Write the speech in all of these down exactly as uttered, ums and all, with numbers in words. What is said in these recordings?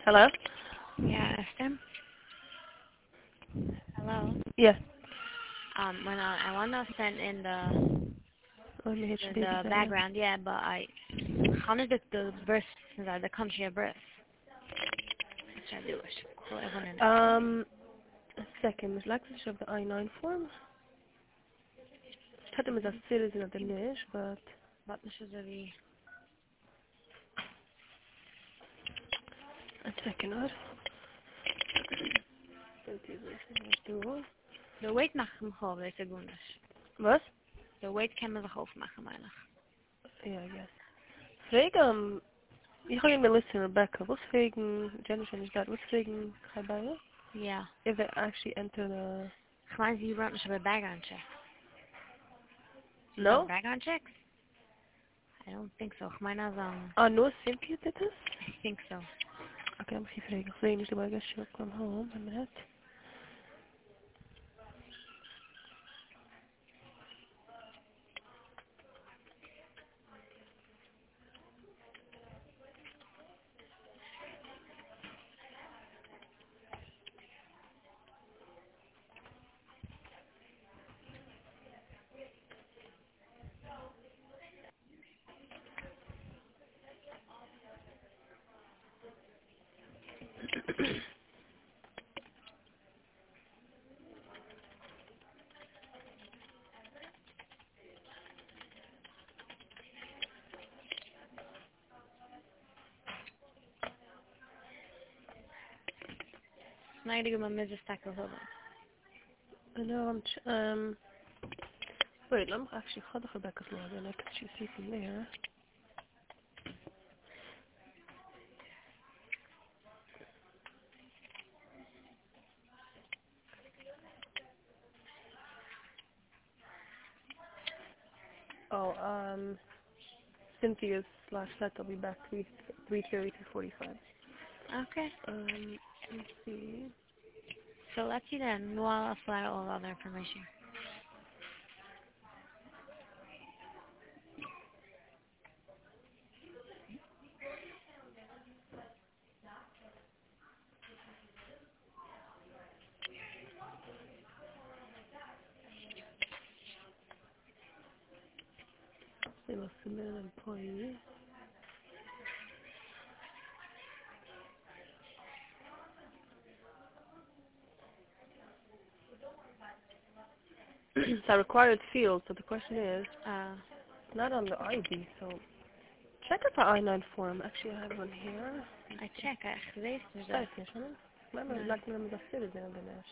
Hello? Yeah, Esther. Hello. Yes. Um, when I, I wanna send in the Let me hit the, your baby the down. background, yeah, but I how did the the birth the, the country of birth? What should I do? I should call everyone in. Um, a second. مش لاقي تشوف the I nine form. تقدم as a citizen of the niche, but But this is really a second. What? Do the weight mag ik hem gewoon deze secondes. Was? The weight kan me zich overmaken, meiner. Yeah, I guess. Wegen, ich habe mir listen, Rebecca. Was wegen, Jennifer is that? Was wegen Kabaya? Yeah. If they actually enter the... Gewoon zie je rond met background check. No? Background checks? I don't think so. Mine is um. Ah, no, Cynthia did this? I think so. Okay, I'm see vragen. Ik weet niet, but I guess she'll come home in a minute. Snijden we mijn misses tackle hebben. I know, I'm... Ch um... Wait, let me actually... Ga de Rebecca's log in. I can actually see from there. Oh, um... Cynthia's slash set will be back three three thirty to forty five. Okay. Um, let's see. So let's see then. Well, I'll fly all the other information. They will submit an employee. It's a required field, so the question is, Uh, it's not on the I D, so check out the I nine form. Actually, I have one here. I check. I echt geweest dus dat. Spijt niet, hè? Maar Nee. lijkt me dat het citizen of the Nash.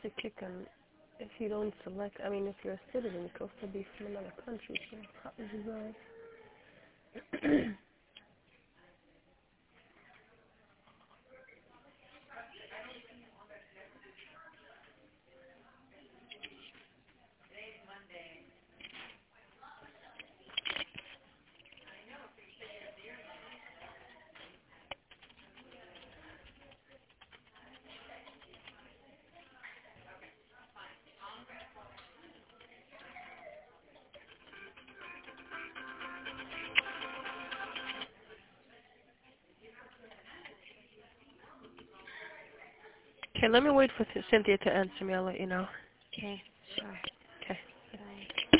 a kick on if you don't select. I mean, if you're a citizen, it could also be from another country. So how is it going? Okay, let me wait for Cynthia to answer me. I'll let you know. Okay, sure.